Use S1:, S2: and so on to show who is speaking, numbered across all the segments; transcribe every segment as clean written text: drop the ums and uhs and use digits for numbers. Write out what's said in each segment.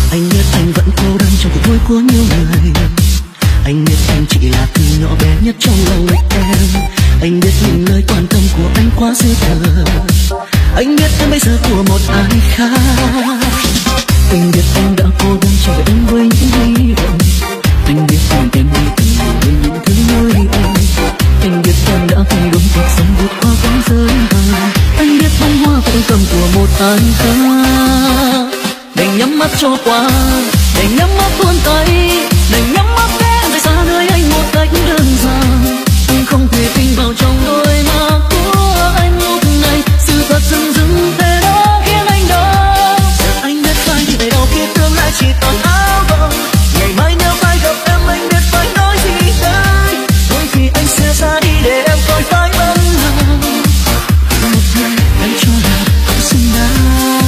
S1: Anh biết anh vẫn cô đơn trong cuộc vui của nhiều người. Anh biết anh chỉ là thứ nhỏ bé nhất trong lòng em. Anh biết những lời quan tâm của anh quá dư thừa. Anh biết em bây giờ của một ai khác. Anh biết anh đã cố gắng trở về em với những hy vọng. Anh biết anh em đi từng với những thứ nơi anh. Anh biết em đã thay đổi cuộc sống vượt qua cảnh giới hạn. Anh biết bông hoa cũng cầm của một ai khác. Đành nhắm mắt cho qua, đành nhắm mắt buông tay, đành nhắm mắt để rời xa nơi anh một cách đơn giản. Anh không thể tin vào trong đôi mắt của anh lúc này. Sự thật dưng dưng thế đó khiến anh đau. Giờ anh biết phải đi về đâu khi tương lai chỉ toàn áo vàng. Ngày mai nếu phải gặp em anh biết phải nói gì đây. Đôi khi anh sẽ ra đi để em khỏi phải bận lòng. Một ngày anh cho là không xứng đáng.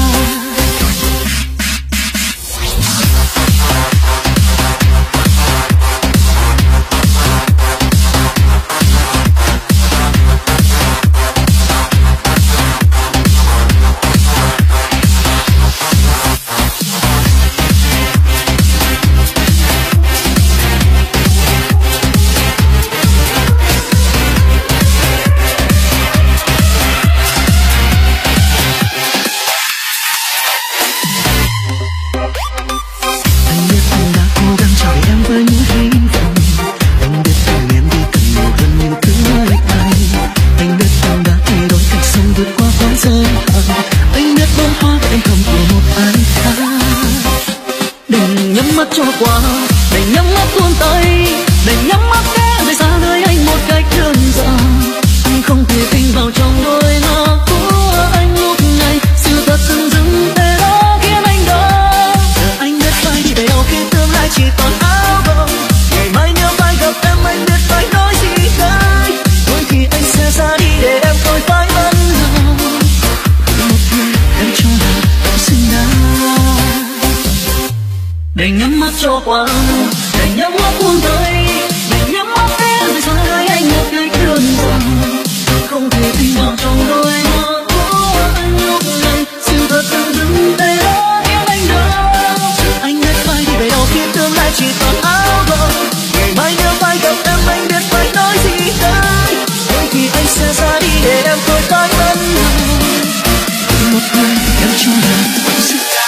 S1: Cho qua, đành nhắm mắt buông tay, đành nhắm mắt để rời xa nơi anh một cách đơn giản. Anh không thể tin vào trong đôi mắt của anh lúc này. Sự thật dưng dưng thế đó khiến anh đau. Giờ anh biết phải đi về đâu khi tương lai chỉ toàn áo vàng. Ngày mai nếu phải gặp em anh biết phải nói gì đây. Đôi khi anh sẽ ra đi để em khỏi phải bận lòng. Một ngày em cho là không xứng đáng. Đành nhắm mắt cho qua, đành nhắm mắt buông tay, đành nhắm mắt để rời xa nơi anh một cách đơn giản. Không thể tin vào trong đôi mắt của anh lúc này. Sự thật dưng dưng thế đó khiến anh đau. Anh biết phải đi về đâu khi tương lai chỉ toàn áo vàng. Ngày mai nếu phải gặp em anh biết phải nói gì đây. Đôi khi anh sẽ ra đi để em khỏi phải bận lòng. Một ngày em cho là không xứng đáng.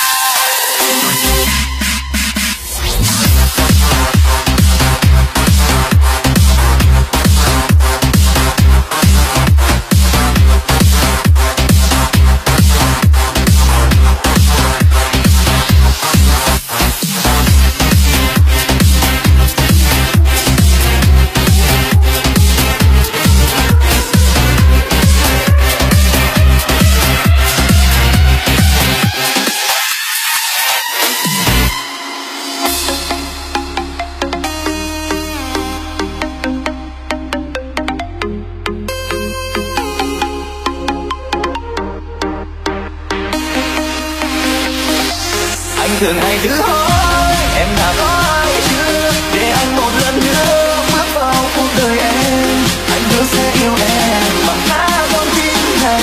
S1: Thường hay cứ hỏi em đã có ai chưa, để anh một lần nữa bước vào cuộc đời em. Anh hứa sẽ yêu em bằng cả con tim này,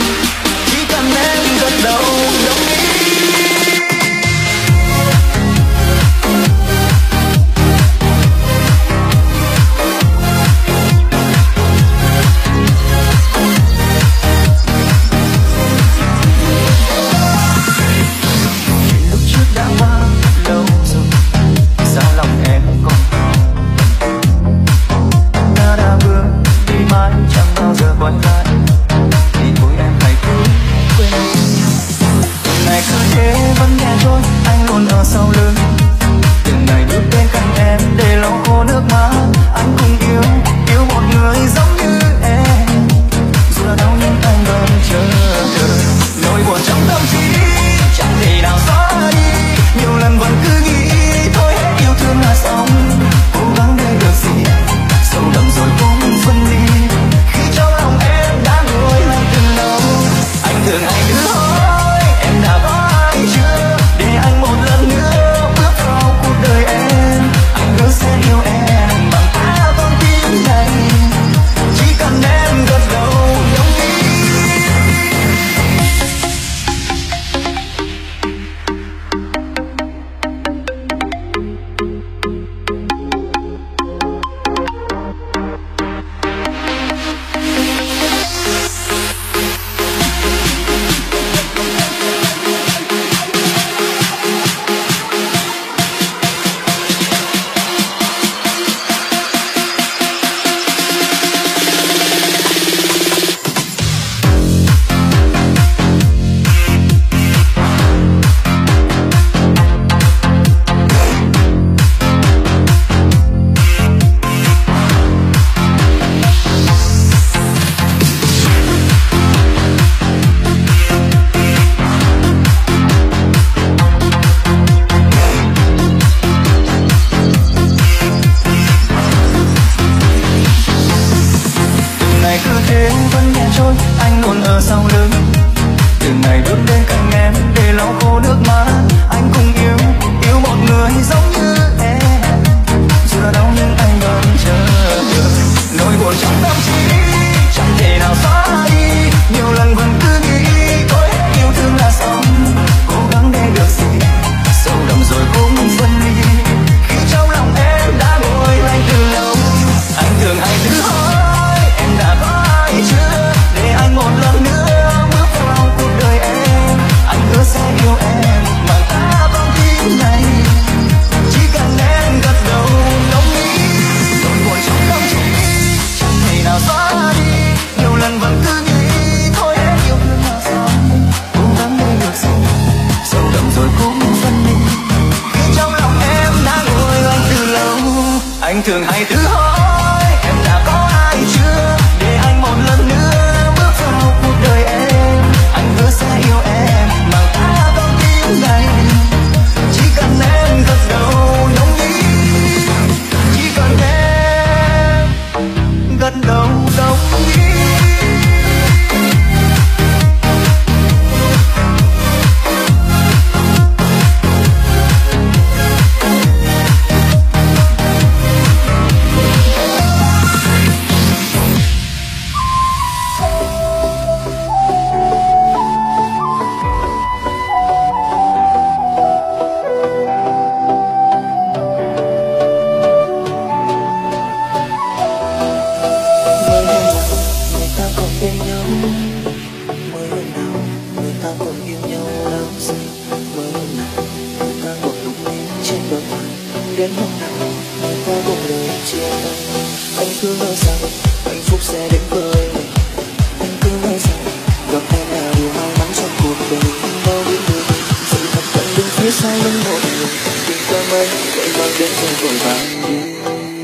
S1: chỉ cần em gật đầu đồng ý. Thường anh cứ hỏi em đã có ai chưa, để anh một lần nữa bước
S2: cạnh em để lau khô nước mắt. Anh cũng yêu một người giống như em, chưa đâu nhưng anh vẫn chờ đợi. Nỗi buồn trong tâm trí chẳng thể nào xóa đi, nhiều lần vẫn cứ nghĩ thôi yêu thương là xong, cố gắng để được gì sâu đậm rồi cũng phân ly. Khi trong lòng em đã ngồi lạnh từ lâu, anh thường hay tự hỏi em đã có ai chưa, để anh một lần nữa bước vào cuộc đời em. Anh hứa sẽ yêu em mà ta con tim này, chỉ cần em gật đầu đồng ý. Nỗi buồn trong tâm trí chẳng thể nào xóa đi, nhiều lần vẫn cứ nghĩ thôi em yêu thương là xong, cố gắng để được gì sâu đậm rồi cũng phân ly. Khi trong lòng em đã ngồi lạnh từ lâu, anh thường hay tự hỏi em đã có ai chưa, để anh một lần nữa bước vào cuộc đời em. Anh hứa sẽ yêu em mà ta con tim này, chỉ cần em gật đầu đồng ý, chỉ cần em gật đầu đồng ý.
S3: Đến hôm nào người ta buông lời chia tay, anh cứ ngỡ rằng hạnh phúc sẽ đến với mình. Anh cứ ngỡ rằng gặp em là điều may mắn trong cuộc đời. Đâu biết được sự thật vẫn đứng phía sau lưng một người, tình cảm ấy vội vàng đến rồi vội vàng đi.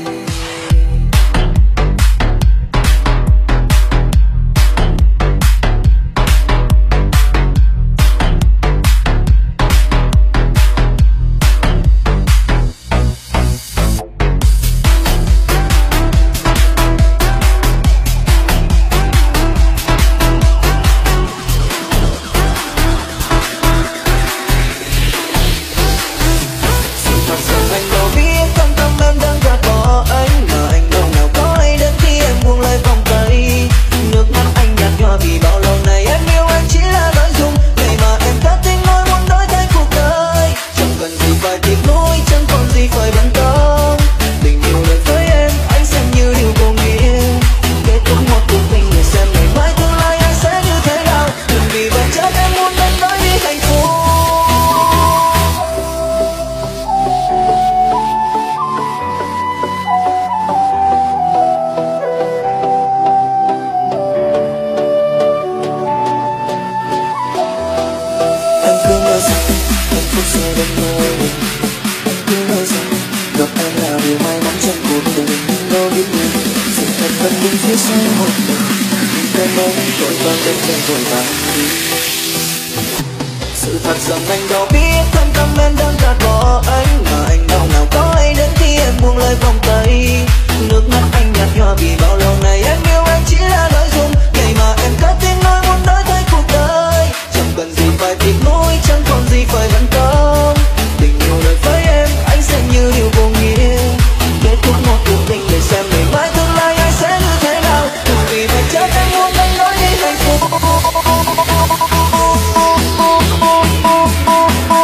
S3: Sự thật rằng anh đâu biết thâm tâm em đang gạt bỏ anh, mà anh đau nào có ai đến khi em buông lời vòng tay. Nước mắt anh nhạt nhòa vì bao lâu nay em yêu anh chỉ là nói dung, ngày mà em cất tiếng nói muốn nói thay cuộc đời. Chẳng cần gì phải tiếc nuối, chẳng còn gì phải bận tâm. Tình yêu đời với em anh sẽ như điều vô nghĩa, kết thúc một cuộc tình để xem ngày mai tương lai anh sẽ như thế nào. Đừng vì vậy chết anh muốn anh nói đi hạnh phúc.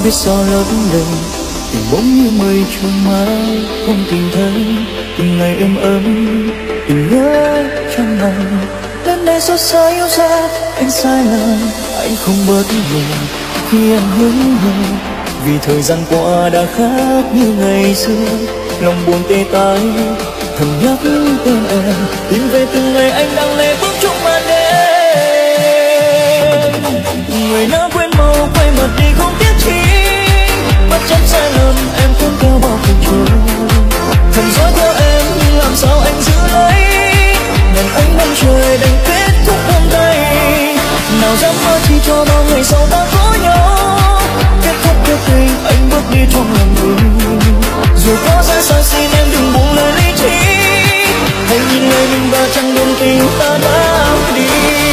S2: biết sao lớn lên tình bỗng như mây trôi mãi không tìm thấy từng ngày êm ấm tình nhớ trong lòng đến đây xót xa yêu xa anh sai lầm anh không bớt buồn khi em hướng về vì thời gian qua đã khác như ngày xưa lòng buồn tê tái thầm nhắc tên em tìm về từng ngày anh đang lê bước trong màn đêm người đã quên màu quay mặt đi không tiếc chi bất chấp sai lầm em cuốn theo bao cuộc trôi thầm dõi theo em nhưng làm sao anh giữ lấy ngàn ánh năm trời đành kết thúc hôm nay nào dám mơ chỉ cho bao ngày sau ta có nhau kết thúc cuộc tình anh bước đi trong lòng người dù có ra sao xin em đừng buông lời lý trí hãy nhìn lời mình và chẳng đồng tình ta đã đi.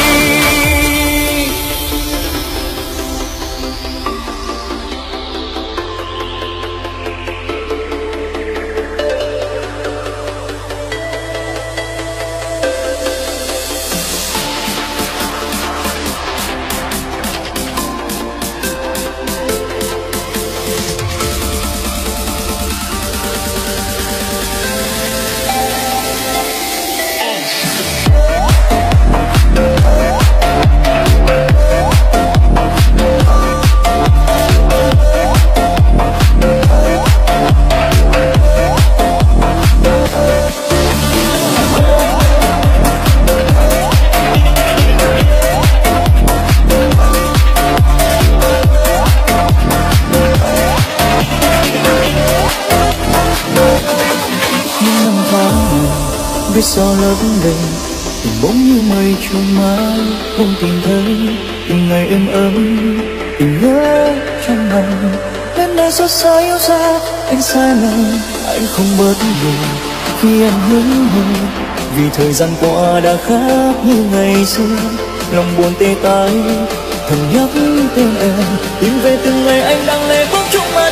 S2: Biết sao lớn lên tình bỗng như mây trôi mãi không tìm thấy từng ngày êm ấm tình nhớ trong lòng đến đây xót xa yêu xa anh sai lầm anh không bớt buồn khi em hướng về vì thời gian qua đã khác như ngày xưa lòng buồn tê tái thầm nhắc tên em tìm về từng ngày anh đang lê bước trong màn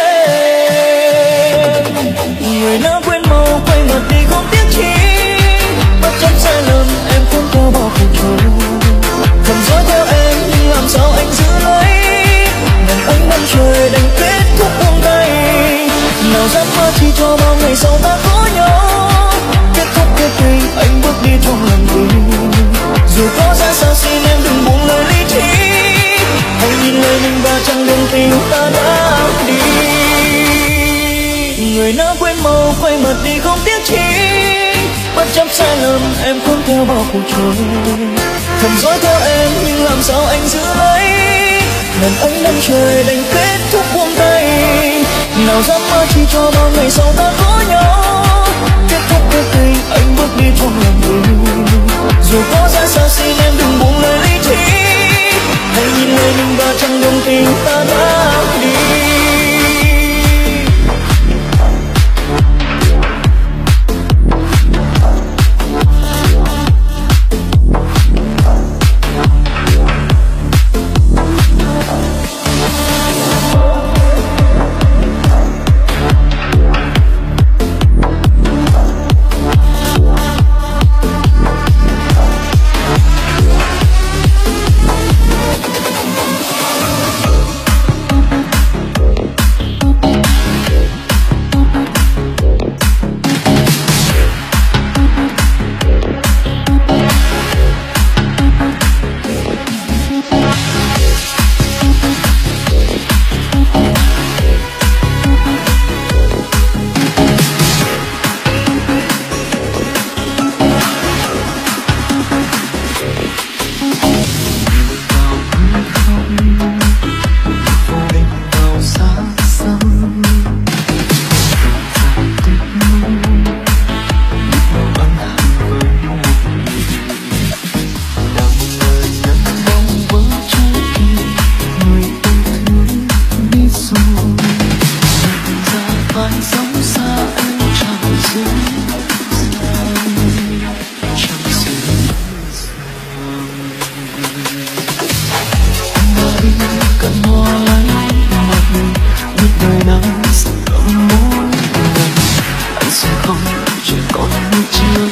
S2: đêm người đã quên màu quay mặt đi không tiếc chi bất chấp sai lầm em cuốn theo bao cuộc trôi thầm dõi theo em nhưng làm sao anh giữ lấy ngàn ánh năm trời đành kết thúc hôm nay nào dám mơ chỉ cho bao ngày sau ta có nhau kết thúc cuộc tình anh bước đi trong lòng người dù có ra sao xin em đừng buông lời lý trí hãy nhìn lời mình và chẳng đồng tình ta đã đi người đã quên màu quay mặt đi không tiếc chi bất chấp sai lầm em cuốn theo bao cuộc trôi thầm dõi theo em nhưng làm sao anh giữ lấy ngàn ánh năm trời đành kết thúc buông tay nào dám mơ chỉ cho bao ngày sau ta có nhau kết thúc cuộc tình anh bước đi trong lòng người dù có ra sao xin em đừng buông lời lý trí hãy nhìn lời mình và chẳng đồng tình ta đã đi.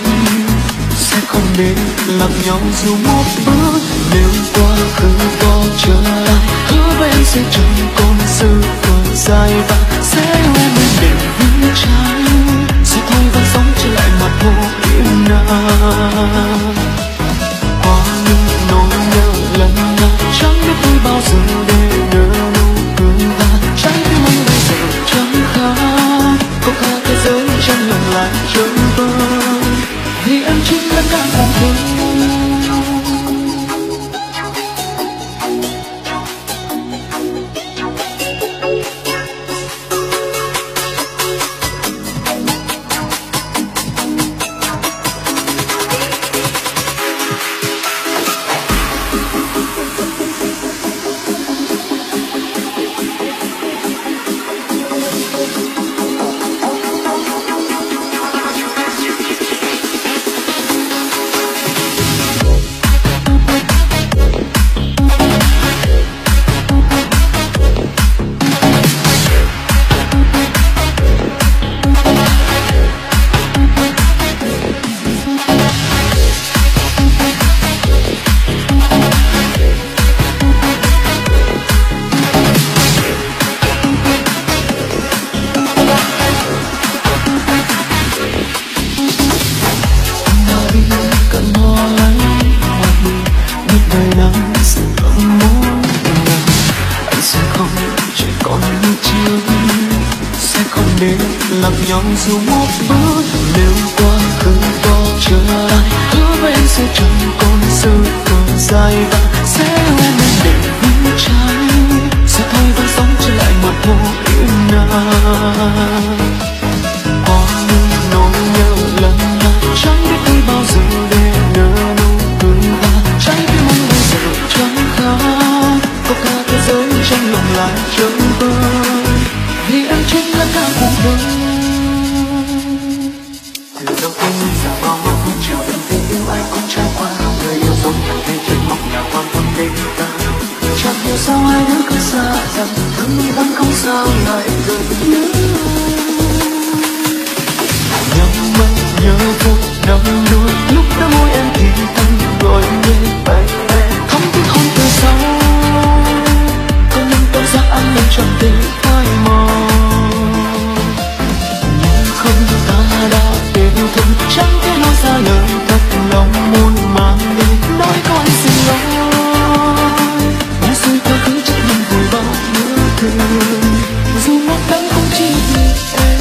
S3: để lạc nhau dù một bước nếu quá khứ có
S1: trở lại, hứa với em sẽ chẳng còn sự còn dài và sẽ yêu em để vững trái, sẽ thôi vẫn sống trở lại mặt hồ yên ắng. Qua những nỗi nhớ lần nào chẳng biết tôi bao giờ để nở nụ cười và trái tim anh bây giờ chẳng khác, có cả thế giới trong lòng lại trống vơi vì em chính là cả cuộc đời. Dù một bước nếu quá khứ có trở lại, hứa với em sẽ chẳng còn sự còn dài và sẽ yêu em để vững trái, sẽ thôi vẫn sống trở lại mặt hồ yên ắng. Có những nỗi nhớ lần nào chẳng biết tôi bao giờ để nở nụ cười và trái tim anh bây giờ chẳng khác, có cả thế giới trong lòng lại trống vơi vì em chính là cả cuộc đời. Sao hai đứa cứ xa dần, thân vẫn không sao lại gần nữa. Nhắm mắt nhớ phút năm đôi lúc đã môi em thì thầm gọi tên không biết hôn từ sau, có những cảm giác anh vẫn trọn tình phai màu. Nhưng không ta đã đều thông, chẳng thể nói ra lời thật lòng muốn mang đến nói có anh xin lỗi. Dù một đắng không chỉ vì em.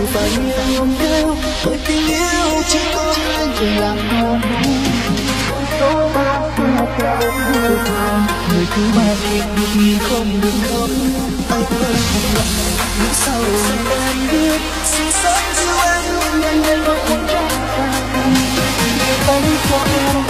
S3: phải níu kéo, bởi tình yêu chỉ có hai người làm hòa đúng. Số ba sẽ cho đến cuối cùng, người thứ ba thì được nhìn không được khóc. Anh vẫn không lặng, nhưng sau em biết sự sống yêu em luôn nhanh nhanh và không tránh xa. Anh cho em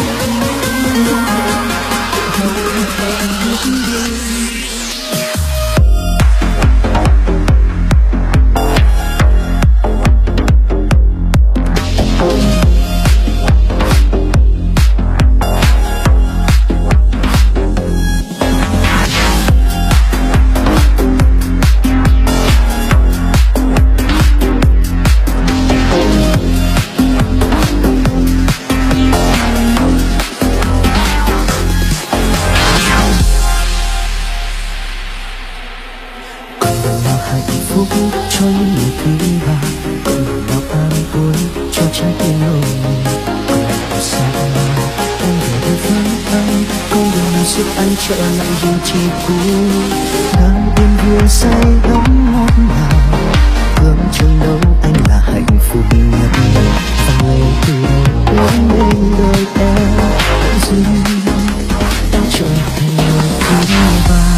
S3: cho những người thứ ba, còn nào an ủi cho trái tim nỗi niềm. Còn nào xa em về với anh, con đường giúp anh trở lại vị trí cũ. Đang yên vui say đắm ngọt ngào, ước chừng đâu anh là hạnh phúc nhất. Và ngày từ đầu lớn lên đời em dừng, em trở thành người thứ ba.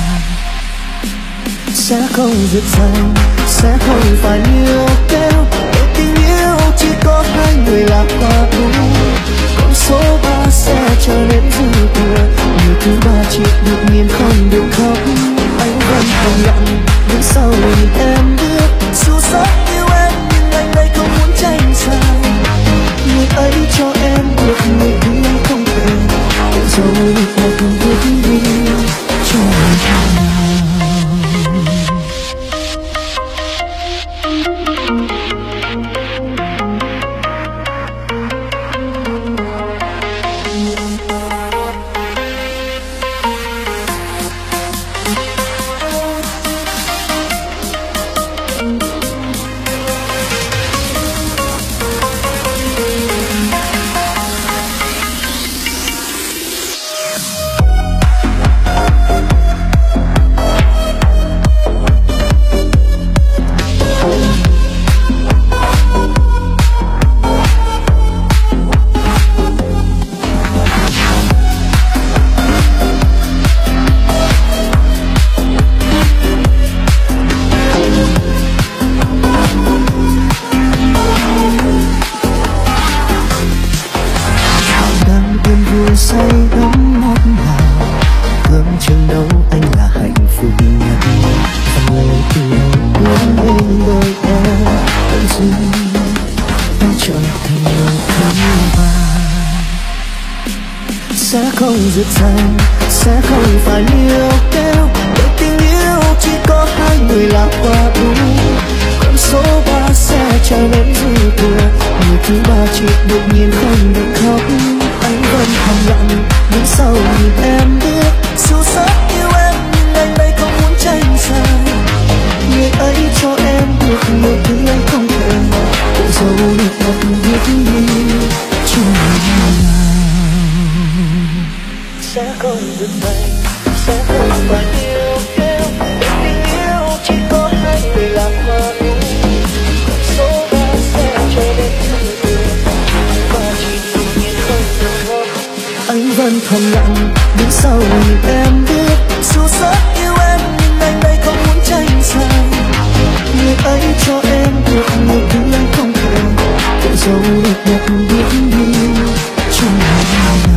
S3: Sẽ không giật dây, sẽ không phải níu kéo, bởi tình yêu chỉ có hai người là hòa đúng. Con số ba sẽ trở nên dư thừa, người thứ ba chỉ được nhìn không được khóc. Anh vẫn thầm lặng đứng sau nhìn em biết, dù rất yêu em nhưng anh đây không muốn tranh giành. Người ấy cho em được người thứ anh không thể, để rồi một lần bước đi cho người nào. Say đắm ngọt ngào, ước chừng đâu anh là hạnh phúc nhất. Và ngày từ đầu lớn lên đời em dừng, em trở thành người thứ ba. Sẽ không giật dây, sẽ không phải níu kéo, bởi tình yêu chỉ có hai người là hòa đúng. Con số ba sẽ trở nên dư thừa, người thứ ba chỉ được nhìn không được khóc. Anh vẫn thầm lặng đứng sau nhìn em biết, dù rất yêu em nhưng anh đây không muốn tranh giành. Người ấy cho em được nhiều thứ anh không thể, để dẫu được một bước đi cho người nào. Sẽ không giật dây, sẽ không phải níu kéo, bởi tình yêu chỉ có hai người làm hòa đúng. Con số ba sẽ trở nên dư thừa, và chỉ tự nhiên không được khóc. Anh vẫn thầm lặng đứng sau nhìn em biết, dù rất yêu em nhưng anh đây không muốn tranh giành. Người ấy cho em được nhiều thứ anh không thể, để dẫu được một bước đi cho người nào.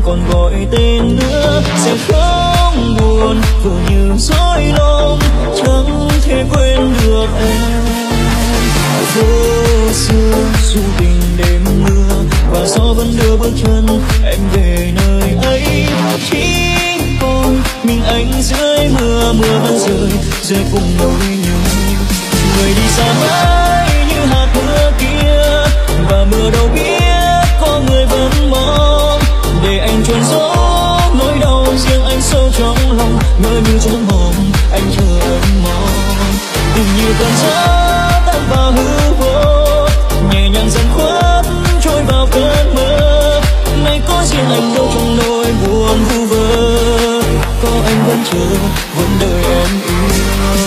S1: còn gọi tên nữa, sẽ không buồn vừa như dối lòng, chẳng thể quên được em. Phố xưa dù tình đêm mưa và gió vẫn đưa bước chân em về nơi ấy, chỉ còn mình anh dưới mưa, mưa vẫn rơi cùng nỗi nhung. Người đi xa mãi như hạt mưa kia, và mưa đâu biết có người vẫn mong để anh chôn giấu nỗi đau riêng anh sâu trong lòng. Ngỡ như trong mộng anh chờ anh mong, tình như cơn gió tan vào hư vô, nhẹ nhàng dần khuất trôi vào cơn mơ. Nay có riêng anh đâu trong nỗi buồn vu vơ, có anh vẫn chờ vẫn đợi em yêu.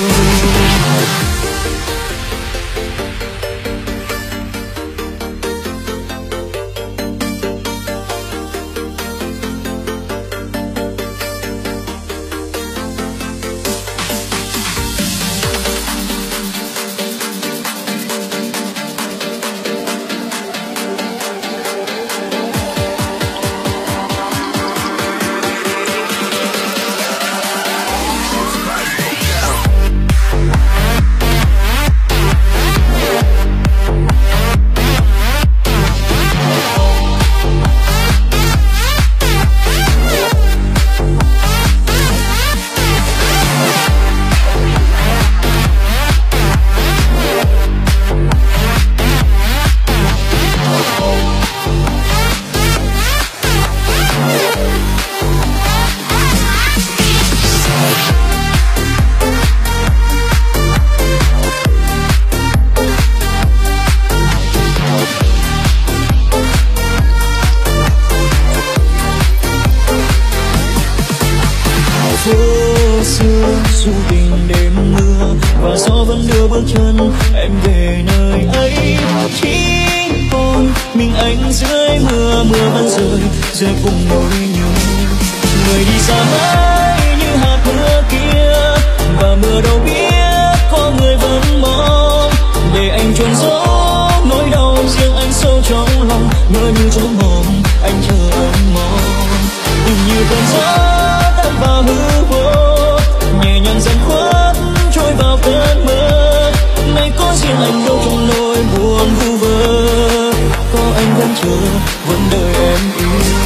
S1: Dù tình đêm mưa và gió vẫn đưa bước chân em về nơi ấy, chỉ còn mình anh dưới mưa, mưa vẫn rơi cùng nỗi nhung. Người đi xa mãi như hạt mưa kia, và mưa đâu biết có người vẫn mong để anh chôn giấu nỗi đau riêng anh sâu trong lòng. Ngỡ như trong mộng anh chờ anh mong, tình như cơn gió tan vào hư vô, nhẹ nhàng dần khuất trôi vào cơn mơ. Nay có riêng anh đâu trong nỗi buồn vu vơ, có anh vẫn chờ vẫn đợi em yêu.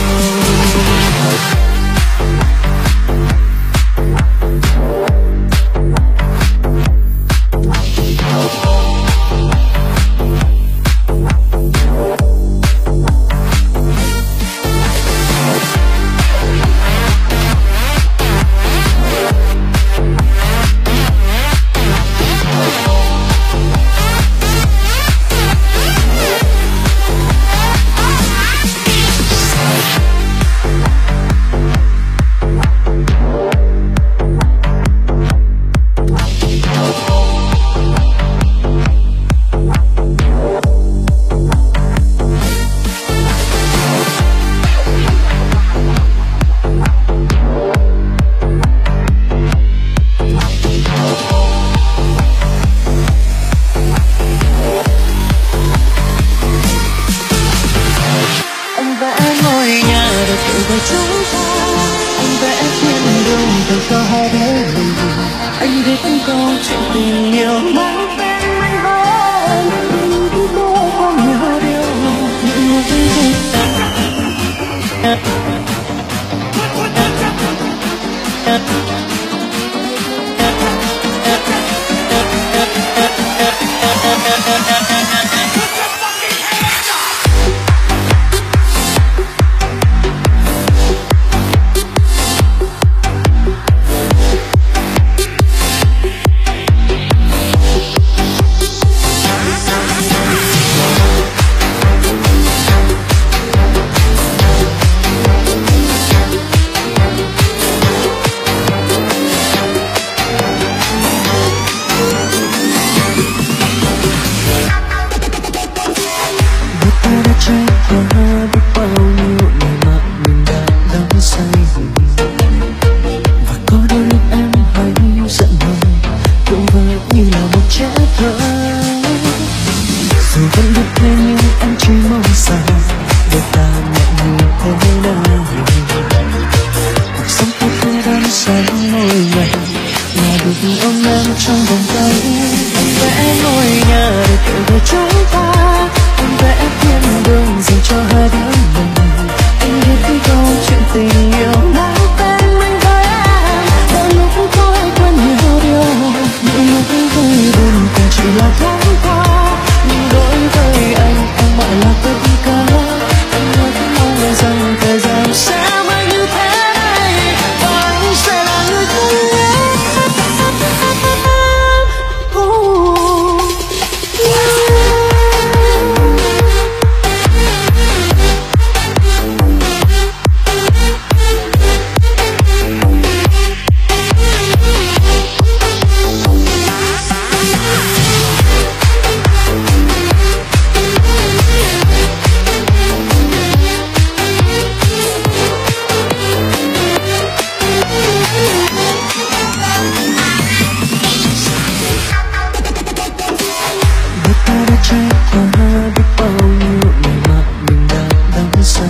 S1: đắm say.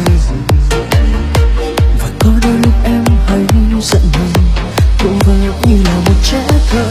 S1: Và có đôi lúc em hay giận mình cũng vờ như là một trẻ thơ.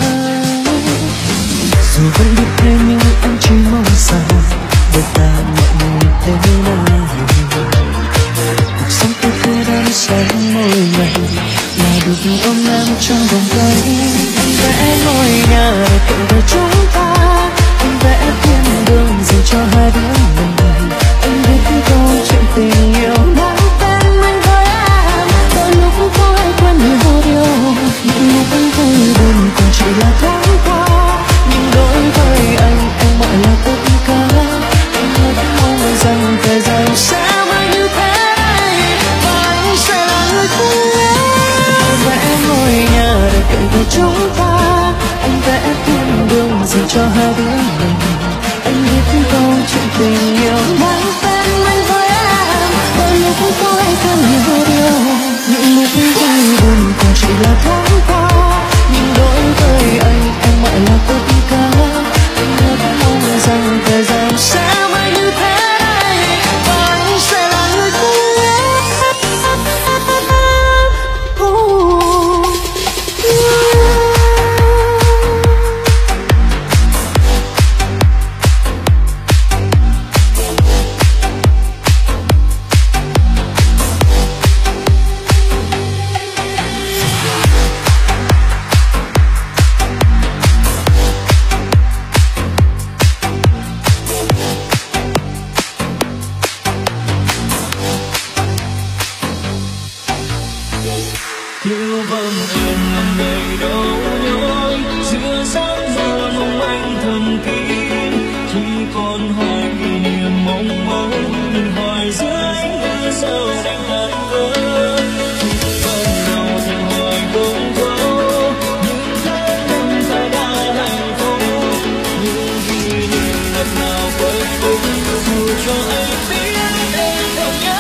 S1: Dù vẫn biết em nhưng em chỉ mong sao đôi ta mọi người thế nào. Cuộc sống tôi cứ đắm say mỗi ngày là được ôm em trong vòng tay. Anh vẽ ngôi nhà để tựa về chúng ta, anh vẽ thiên đường dành cho hai đứa mình. Anh viết câu chuyện tình yêu mang tên mình với em. Đôi lúc có hay quên như vô điều, những lúc anh vui buồn còn chỉ là thoáng qua. Nhưng đối với anh mọi là tất cả. Anh rất mong rằng thời gian sẽ mãi như thế này và anh sẽ là người cùng em. Vẽ ngôi nhà để tựa về chúng ta, anh vẽ thiên đường dành cho hai đứa mình. Anh viết câu chuyện tình yêu mang tên anh với em. Đôi lúc có hay quên như vô điều, những lúc vui buồn còn chỉ là thoáng qua. Nhưng đối với anh mọi là tất cả. Anh rất mong rằng thời gian sẽ mãi như thế này và anh sẽ là người cùng em.
S2: Yêu vâng em là ngày đâu nhói giữa giấc mơ mong anh thầm kín. Chỉ còn hai kỷ niệm mong mơ, đừng hỏi dưới mưa sâu đành tan vỡ. Ban đầu thầm hỏi không có những tháng năm ta đã hạnh phúc, những kỷ niệm ngọt ngào quay phút dù cho anh biết em không nhớ.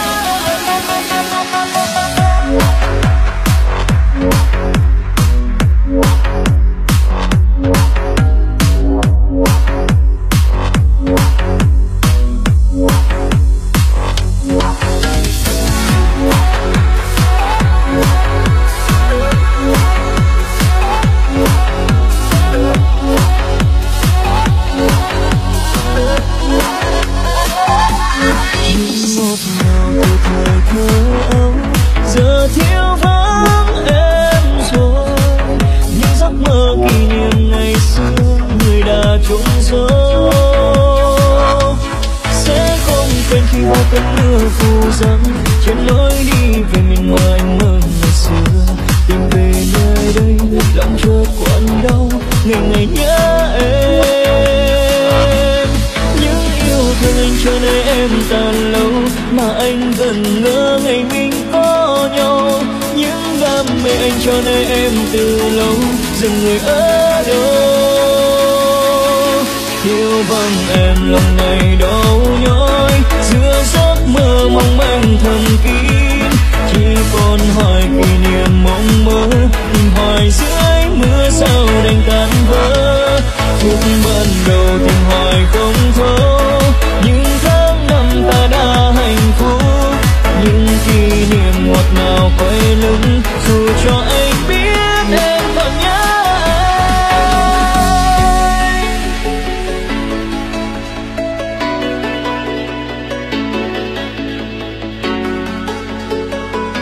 S2: Giờ thiếu vắng em rồi, những giấc mơ kỷ niệm ngày xưa người đã trốn sâu. Sẽ không quên khi bao cơn mưa phù dâng trên lối đi về miền mơ anh mơ ngày xưa. Tìm về nơi đây lòng chợt quặn đau, ngày ngày nhớ em. Những yêu thương anh cho nên em tan lâu mà anh vẫn ngỡ ngày mình có nhau. Những đam mê anh cho nên em từ lâu dừng người ở đâu. Yêu vâng em lòng này đau nhói giữa giấc mơ mong manh thầm kín. Chỉ còn hỏi kỷ niệm mong mơ, đừng hỏi dưới mưa sao đành tan vỡ. Phút ban đầu